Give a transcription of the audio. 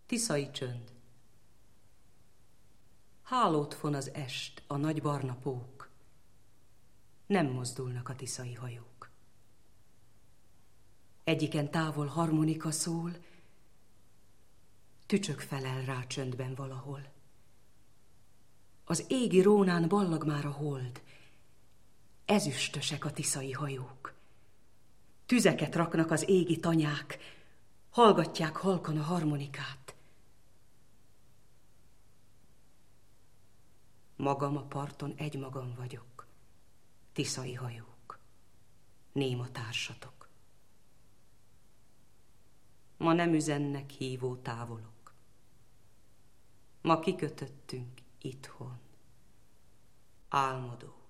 Tiszai csönd. Hálót fon az est, a nagy barna pók. Nem mozdulnak a tiszai hajók. Egyiken távol harmonika szól, tücsök felel rá csöndben valahol. Az égi rónán ballag már a hold, ezüstösek a tiszai hajók. Tüzeket raknak az égi tanyák, hallgatják halkan a harmonikát. Magam a parton egymagam vagyok, tiszai hajók, néma társatok. Ma nem üzennek hívó távolok. Ma kikötöttünk itthon, álmodó.